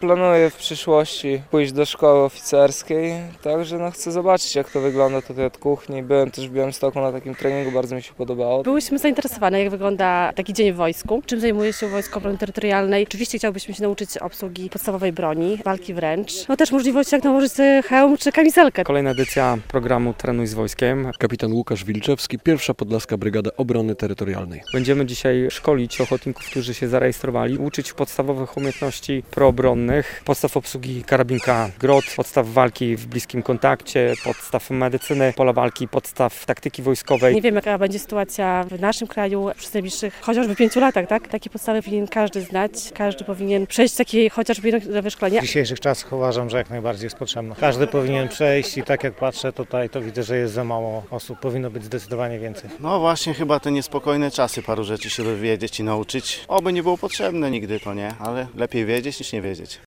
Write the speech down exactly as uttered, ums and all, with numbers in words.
planuję w przyszłości pójść do szkoły oficerskiej, także no chcę zobaczyć, jak to wygląda tutaj od kuchni. Byłem też w Białymstoku na takim treningu, bardzo mi się podobało. Byłyśmy zainteresowane, jak wygląda taki dzień w wojsku, czym zajmuje się Wojsko Obrony Terytorialnej. Oczywiście chciałbyśmy się nauczyć obsługi podstawowej broni, walki wręcz. No też możliwości, jak nałożyć sobie hełm czy kamizelkę. Kolejna edycja programu Trenuj z Wojskiem. Kapitan Łukasz Wilczewski, pierwsza Podlaska Brygada Obrony Terytorialnej. Będziemy dzisiaj szkolić ochotników, którzy się zarejestrowali, uczyć podstawowych umiejętności proobronnych, podstaw obsługi karabinka grot, podstaw walki w bliskim kontakcie, podstaw medycyny, pola walki, podstaw taktyki wojskowej. Nie wiem, jaka będzie sytuacja w naszym kraju przez najbliższych chociażby pięciu latach, tak? Takie podstawy powinien każdy znać, każdy powinien przejść takie chociażby jedno wyszkolenie. W dzisiejszych czasach uważam, że jak najbardziej jest potrzebne. Każdy powinien przejść i tak jak patrzę tutaj, to widzę, że jest za mało osób. Powinno być zdecydowanie więcej. No właśnie, chyba te niespokojne czasy, paru rzeczy się dowiedzieć i nauczyć. Oby nie było potrzebne nigdy, to nie, ale lepiej wiedzieć niż nie wiedzieć.